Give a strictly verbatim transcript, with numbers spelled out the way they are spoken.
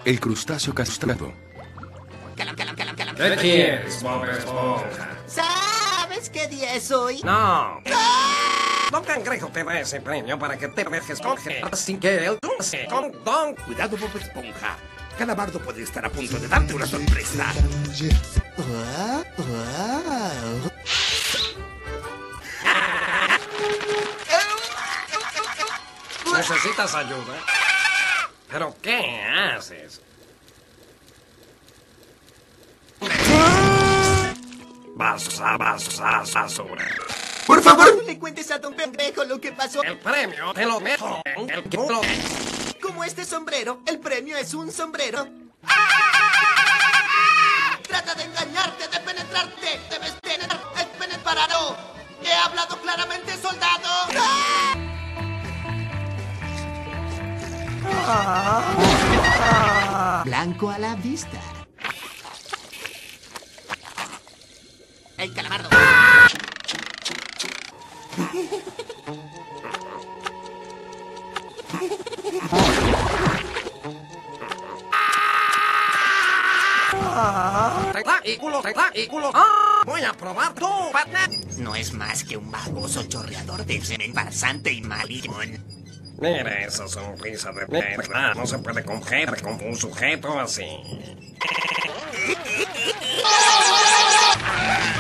El crustáceo castrado. Calam, calam, calam, calam. ¿Qué quieres, Bob Esponja? ¿Sabes qué día es hoy? No. Don Cangrejo te da ese premio para que te dejes congelar sin que el dulce con Don... Cuidado, Bob Esponja. Calamardo puede estar a punto de darte una sorpresa. Ah, ah. ¿Necesitas ayuda? ¿Pero qué haces? Vas a, vas a, basura. Por favor, no le cuentes a Don Cangrejo lo que pasó. El premio te lo meto en el culo. Como este sombrero, el premio es un sombrero. Trata de engañarte, de penetrarte, debes tener el pene parado. He hablado claramente, soldado. Blanco a la vista. ¡Ey, Calamardo! Tecla y culo, tecla y culo. ¡Ah! Voy a probar tu patnet. No es más que un baboso chorreador de semen farsante y maligno. Mira esa sonrisa de verdad. No se puede coger con un sujeto así.